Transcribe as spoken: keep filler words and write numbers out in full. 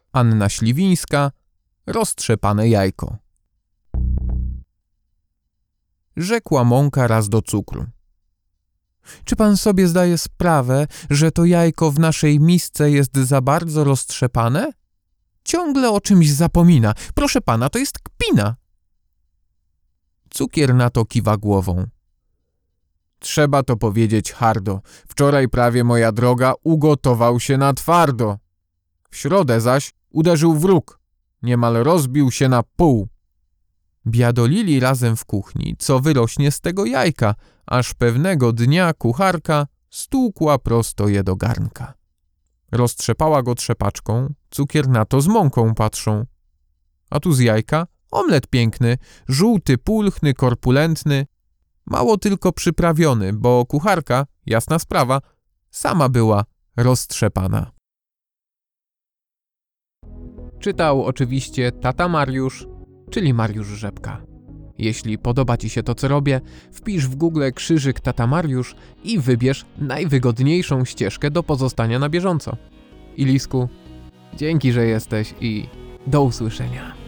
Anna Śliwińska, roztrzepane jajko. Rzekła mąka raz do cukru. Czy pan sobie zdaje sprawę, że to jajko w naszej misce jest za bardzo roztrzepane? Ciągle o czymś zapomina. Proszę pana, to jest kpina. Cukier na to kiwa głową. Trzeba to powiedzieć hardo. Wczoraj prawie, moja droga, ugotował się na twardo. W środę zaś uderzył wróg. Niemal rozbił się na pół. Biadolili razem w kuchni, co wyrośnie z tego jajka, aż pewnego dnia kucharka stłukła prosto je do garnka. Roztrzepała go trzepaczką, cukier na to z mąką patrzą. A tu z jajka omlet piękny, żółty, pulchny, korpulentny, mało tylko przyprawiony, bo kucharka, jasna sprawa, sama była roztrzepana. Czytał oczywiście tata Mariusz, czyli Mariusz Rzepka. Jeśli podoba ci się to, co robię, wpisz w Google krzyżyk tata Mariusz i wybierz najwygodniejszą ścieżkę do pozostania na bieżąco. Ilisku, dzięki, że jesteś i do usłyszenia.